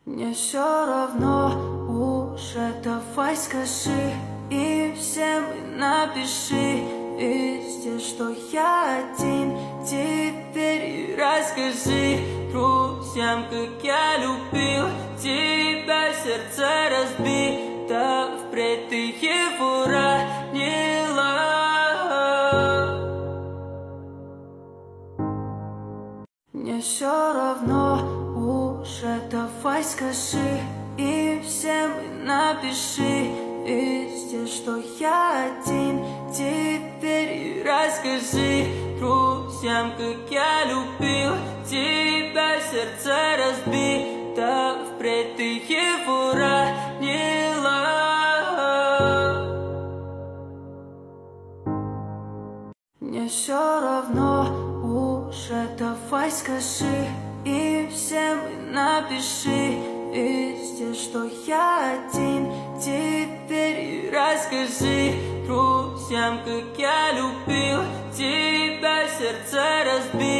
Мне все равно уже, давай скажи и всем напиши везде, что я один. Теперь и расскажи друзьям, как я любил тебя. Сердце разбито, впредь ты его ранила. Мне все равно уже, давай скажи и всем напиши везде, что я один. Теперь и расскажи друзьям, как я любил тебя. Сердце разбито, впредь ты его ранила. Мне все равно уже, давай скажи и всем напиши везде, что я один. Теперь и расскажи друзьям, как я любил тебя. Сердце разбито.